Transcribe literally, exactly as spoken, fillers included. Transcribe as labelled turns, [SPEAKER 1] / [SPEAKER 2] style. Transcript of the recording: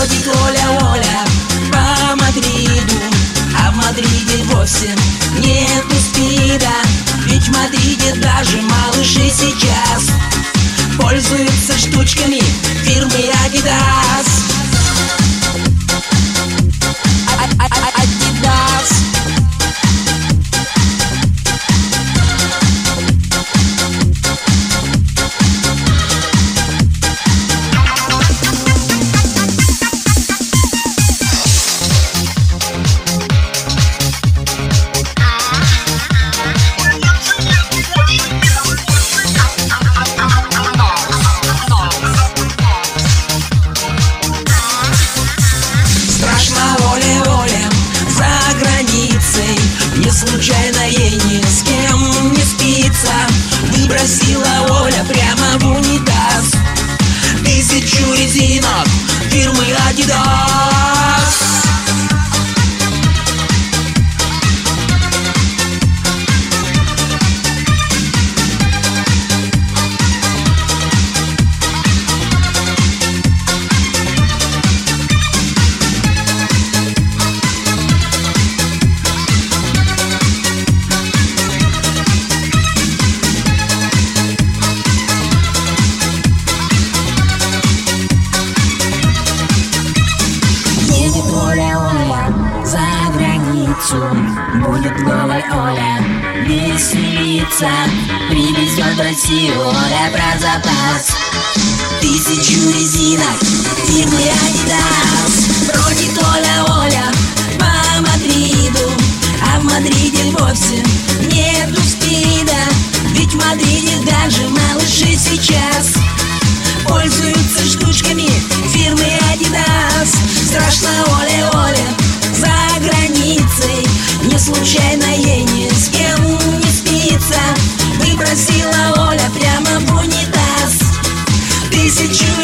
[SPEAKER 1] Бродит Оля, Оля по Мадриду, а в Мадриде вовсе нету спида. Ведь в Мадриде даже малыши сейчас пользуются штучками фирмы Adidas. Adidas. Случайно ей ни с кем не спится. Выбросила Оля прямо в унитаз тысячу резинок фирмы Adidas. Будет новая Оля веселиться, привезет в Россию Оля про запас тысячу резинок фирмы Adidas. Бродит Оля, Оля по Мадриду, а в Мадриде вовсе нету спида. Ведь в Мадриде даже малыши сейчас пользуются штучками фирмы Adidas. Страшно Оля, Оля за границей, не случайно ей ни с кем не спится. Выбросила Оля прямо в унитаз тысячу